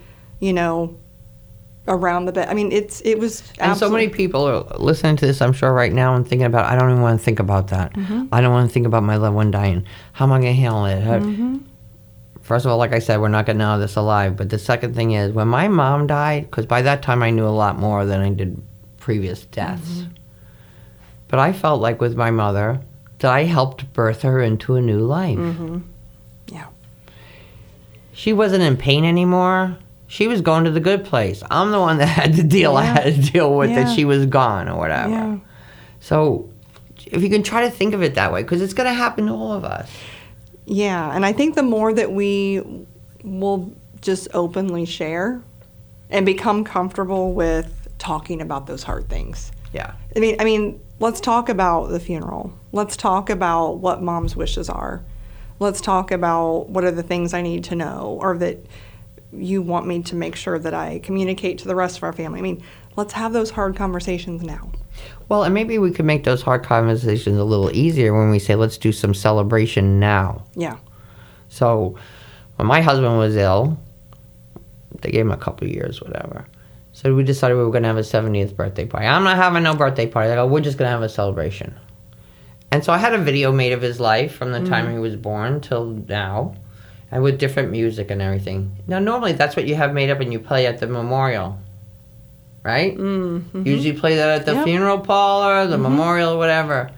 around the bed. I mean, it was And so many people are listening to this, I'm sure, right now and thinking about, I don't even want to think about that. Mm-hmm. I don't want to think about my loved one dying. How am I going to handle it? Mm-hmm. First of all, like I said, we're not getting out of this alive. But the second thing is, when my mom died, because by that time I knew a lot more than I did previous deaths. Mm-hmm. But I felt like with my mother that I helped birth her into a new life. Mm-hmm. Yeah. She wasn't in pain anymore. She was going to the good place. I'm the one that had to deal. Yeah. I had to deal with that she was gone or whatever. Yeah. So if you can try to think of it that way, because it's going to happen to all of us. Yeah, and I think the more that we will just openly share and become comfortable with talking about those hard things. Yeah. I mean, let's talk about the funeral. Let's talk about what Mom's wishes are. Let's talk about what are the things I need to know or that you want me to make sure that I communicate to the rest of our family. I mean, let's have those hard conversations now. Well, and maybe we could make those hard conversations a little easier when we say, let's do some celebration now. Yeah. So when my husband was ill, they gave him a couple of years, whatever. So we decided we were going to have a 70th birthday party. I'm not having no birthday party. They go, we're just going to have a celebration. And so I had a video made of his life from the time he was born till now, and with different music and everything. Now, normally that's what you have made up and you play at the memorial, right? Mm-hmm. Usually play that at the funeral parlor, the memorial, whatever.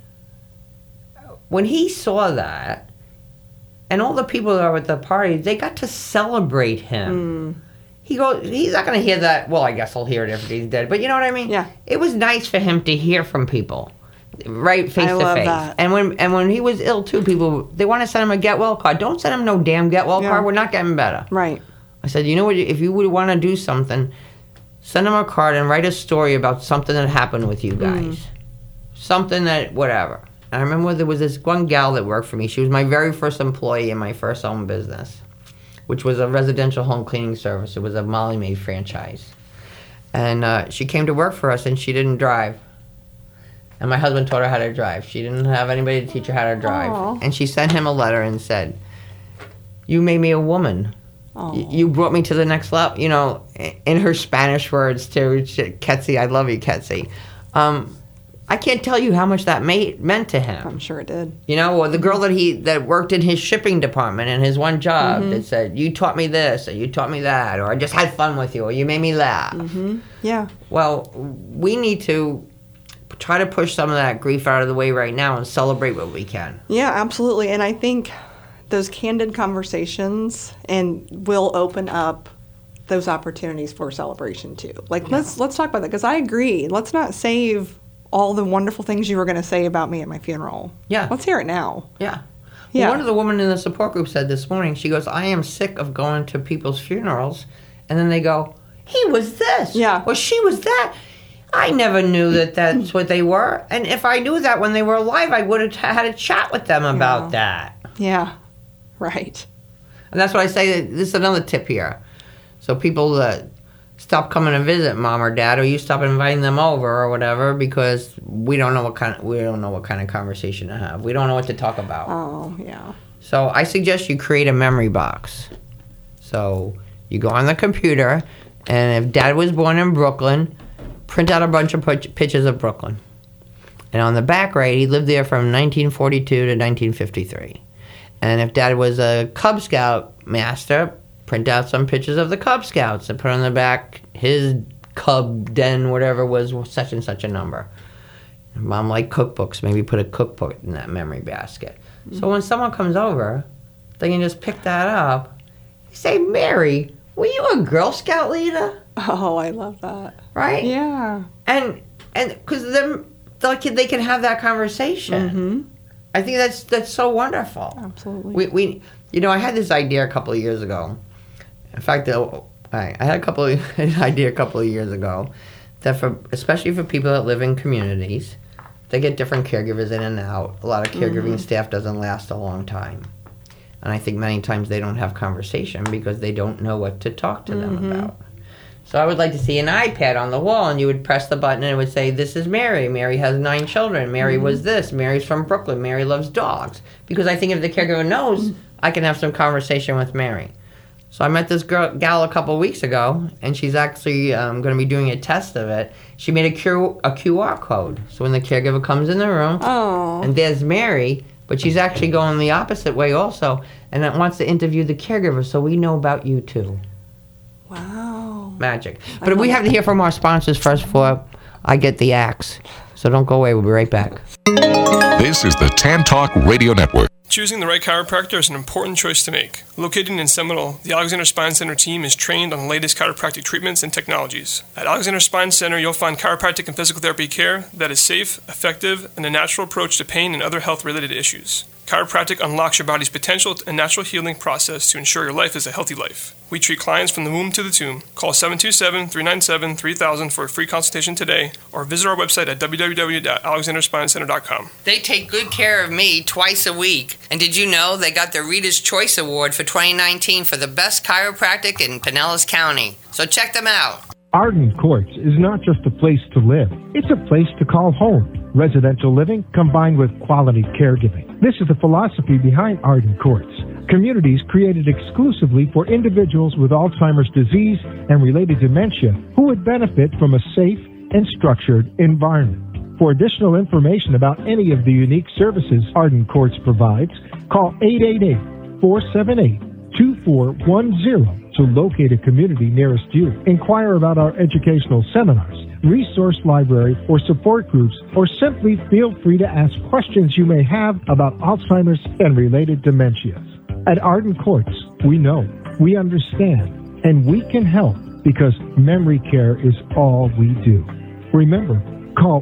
When he saw that, and all the people that were at the party, they got to celebrate him. He goes, he's not going to hear that. Well, I guess he'll hear it if he's dead. But you know what I mean? Yeah. It was nice for him to hear from people, right, face to face. That. And when he was ill too, people, they want to send him a get well card. Don't send him no damn get well card. We're not getting better. Right. I said, you know what? If you would want to do something, send him a card and write a story about something that happened with you guys. Something that whatever. And I remember there was this one gal that worked for me. She was my very first employee in my first own business. which was a residential home cleaning service. It was a Molly Maid franchise. And she came to work for us, and she didn't drive. And my husband taught her how to drive. She didn't have anybody to teach her how to drive. Aww. And she sent him a letter and said, "You made me a woman. You brought me to the next level." You know, in her Spanish words too, Ketsi, I love you, Ketsi. I can't tell you how much that meant to him. I'm sure it did. You know, or the girl that worked in his shipping department in his one job that said, "You taught me this, or you taught me that, or I just had fun with you, or you made me laugh." Yeah. Well, we need to try to push some of that grief out of the way right now and celebrate what we can. Yeah, absolutely. And I think those candid conversations will open up those opportunities for celebration too. Like, let's talk about that, because I agree. Let's not save all the wonderful things you were going to say about me at my funeral. Yeah. Let's hear it now. Yeah. Yeah. Well, one of the women in the support group said this morning, she goes, "I am sick of going to people's funerals, and then they go, 'He was this,' Yeah. or 'She was that.' I never knew that that's what they were. And if I knew that when they were alive, I would have had a chat with them about that." Yeah. Right. And that's what I say. This is another tip here. So people that stop coming to visit mom or dad, or you stop inviting them over or whatever, because we don't know what kind of conversation to have. We don't know what to talk about. Oh, yeah. So I suggest you create a memory box. So you go on the computer, and if dad was born in Brooklyn, print out a bunch of pictures of Brooklyn. And on the back right, he lived there from 1942 to 1953. And if dad was a Cub Scout master, print out some pictures of the Cub Scouts and put on the back his Cub den, whatever was such and such a number. Mom liked cookbooks. Maybe put a cookbook in that memory basket. So when someone comes over, they can just pick that up. They say, "Mary, were you a Girl Scout leader?" Oh, I love that. Right? Yeah. And because then they can have that conversation. I think that's so wonderful. Absolutely. We I had this idea a couple of years ago. In fact, I had an idea a couple of years ago that especially for people that live in communities, they get different caregivers in and out. A lot of caregiving staff doesn't last a long time. And I think many times they don't have conversation because they don't know what to talk to them about. So I would like to see an iPad on the wall, and you would press the button and it would say, "This is Mary. Mary has 9 children. Mary was this. Mary's from Brooklyn. Mary loves dogs." Because I think if the caregiver knows, I can have some conversation with Mary. So I met this gal a couple weeks ago, and she's actually going to be doing a test of it. She made a QR code. So when the caregiver comes in the room, and there's Mary, but she's actually going the opposite way also, and it wants to interview the caregiver, so we know about you too. Wow. Magic. But we have to hear from our sponsors first before I get the axe. So don't go away. We'll be right back. This is the Tan Talk Radio Network. Choosing the right chiropractor is an important choice to make. Located in Seminole, the Alexander Spine Center team is trained on the latest chiropractic treatments and technologies. At Alexander Spine Center, you'll find chiropractic and physical therapy care that is safe, effective, and a natural approach to pain and other health-related issues. Chiropractic unlocks your body's potential and natural healing process to ensure your life is a healthy life. We treat clients from the womb to the tomb. Call 727-397-3000 for a free consultation today, or visit our website at www.alexanderspinecenter.com. They take good care of me twice a week. And did you know they got the Reader's Choice Award for 2019 for the best chiropractic in Pinellas County? So check them out. Arden Courts is not just a place to live. It's a place to call home. Residential living combined with quality caregiving. This is the philosophy behind Arden Courts. Communities created exclusively for individuals with Alzheimer's disease and related dementia who would benefit from a safe and structured environment. For additional information about any of the unique services Arden Courts provides, call 888-478-2410 to locate a community nearest you. Inquire about our educational seminars, resource library, or support groups, or simply feel free to ask questions you may have about Alzheimer's and related dementias. At Arden Courts, we know, we understand, and we can help because memory care is all we do. Remember, call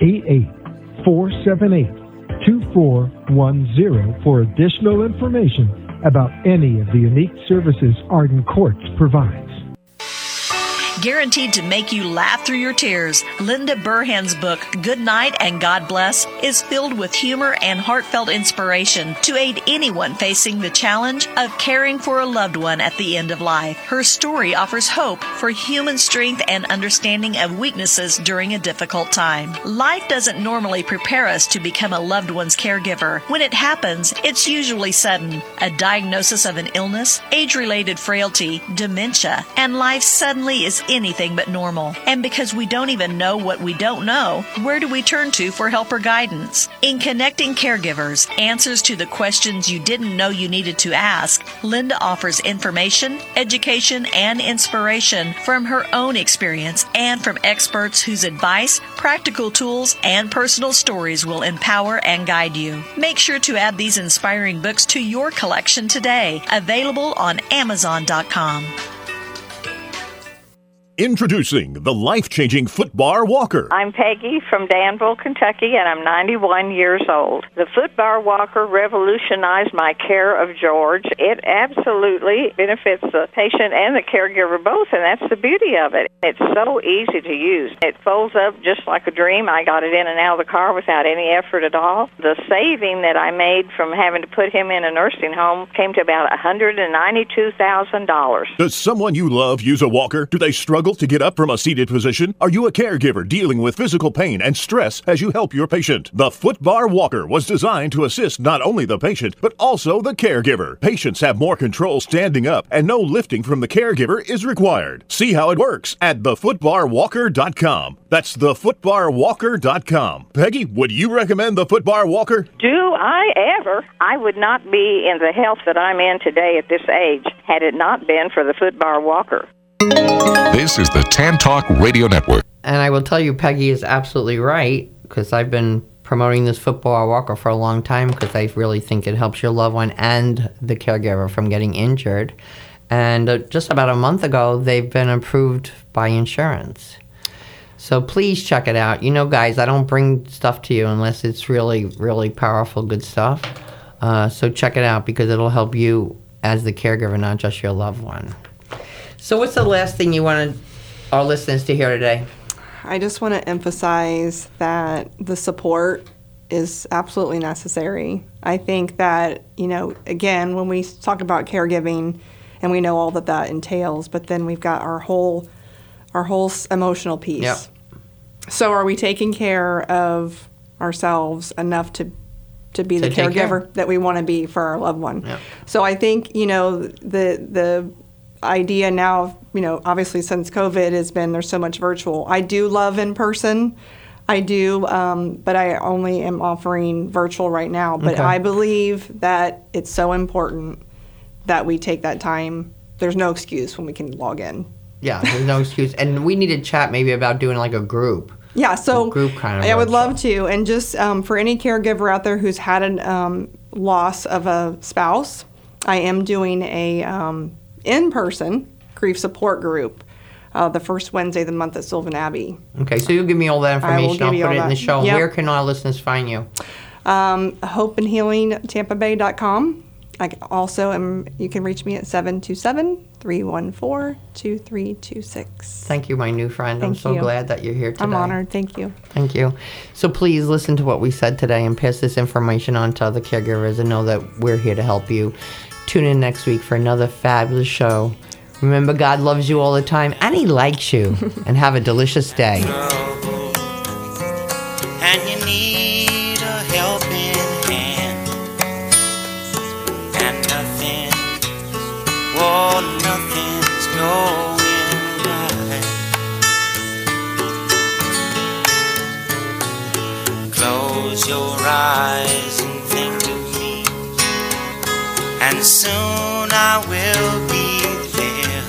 888-478-2410 for additional information about any of the unique services Arden Courts provides. guaranteed to make you laugh through your tears. Linda Burhan's book, Good Night and God Bless, is filled with humor and heartfelt inspiration to aid anyone facing the challenge of caring for a loved one at the end of life. Her story offers hope for human strength and understanding of weaknesses during a difficult time. Life doesn't normally prepare us to become a loved one's caregiver. When it happens, it's usually sudden. A diagnosis of an illness, age-related frailty, dementia, and life suddenly is anything but normal. And because we don't even know what we don't know, where do we turn to for help or guidance? In Connecting Caregivers, Answers to the Questions You Didn't Know You Needed to Ask, Linda offers information, education, and inspiration from her own experience and from experts whose advice, practical tools, and personal stories will empower and guide you. Make sure to add these inspiring books to your collection today. Available on Amazon.com. Introducing the life-changing Footbar Walker. I'm Peggy from Danville, Kentucky, and I'm 91 years old. The Footbar Walker revolutionized my care of George. It absolutely benefits the patient and the caregiver both, and that's the beauty of it. It's so easy to use. It folds up just like a dream. I got it in and out of the car without any effort at all. The saving that I made from having to put him in a nursing home came to about $192,000. Does someone you love use a walker? Do they struggle to get up from a seated position? Are you a caregiver dealing with physical pain and stress as you help your patient? The Footbar Walker was designed to assist not only the patient, but also the caregiver. Patients have more control standing up, and no lifting from the caregiver is required. See how it works at thefootbarwalker.com. That's thefootbarwalker.com. Peggy, would you recommend the Footbar Walker? Do I ever? I would not be in the health that I'm in today at this age had it not been for the Footbar Walker. This is the Tan Talk Radio Network. And I will tell you, Peggy is absolutely right, because I've been promoting this Footbar Walker for a long time, because I really think it helps your loved one and the caregiver from getting injured. And just about a month ago, they've been approved by insurance. So please check it out. You know, guys, I don't bring stuff to you unless it's really, really powerful, good stuff. So check it out, because it'll help you as the caregiver, not just your loved one. So what's the last thing you wanted our listeners to hear today? I just want to emphasize that the support is absolutely necessary. I think that, you know, again, when we talk about caregiving, and we know all that that entails, but then we've got our whole emotional piece. Yep. So are we taking care of ourselves enough to be the caregiver that we want to be for our loved one? Yep. So I think, you know, the idea now, you know, obviously since COVID has been, there's so much virtual. I do love in person. I do, but I only am offering virtual right now. But Okay. I believe that it's so important that we take that time. There's no excuse when we can log in. Yeah, there's no excuse. And we need to chat maybe about doing like a group. Yeah, so group kind of I would workshop. love to. And just for any caregiver out there who's had a loss of a spouse, I am doing a in-person grief support group the first Wednesday of the month at Sylvan Abbey. Okay, so you'll give me all that I will information. I'll give you put all it in the that. show. Yep. Where can our listeners find you? hopeandhealingtampabay.com. You can reach me at 727-314-2326. Thank you, my new friend. I'm Thank so you. glad that you're here today. I'm honored. Thank you. Thank you. So please listen to what we said today and pass this information on to other caregivers and know that we're here to help you. Tune in next week for another fabulous show. Remember, God loves you all the time, and He likes you. And have a delicious day. And you need a helping hand, and nothing's going right. Close your eyes and think of me, and soon I will be there.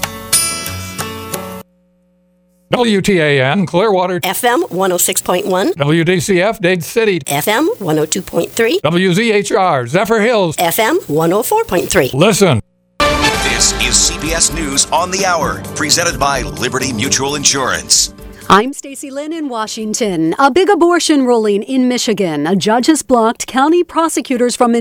WTAN, Clearwater. FM 106.1. WDCF, Dade City. FM 102.3. WZHR, Zephyr Hills. FM 104.3. Listen. This is CBS News on the Hour, presented by Liberty Mutual Insurance. I'm Stacey Lynn in Washington. A big abortion ruling in Michigan. A judge has blocked county prosecutors from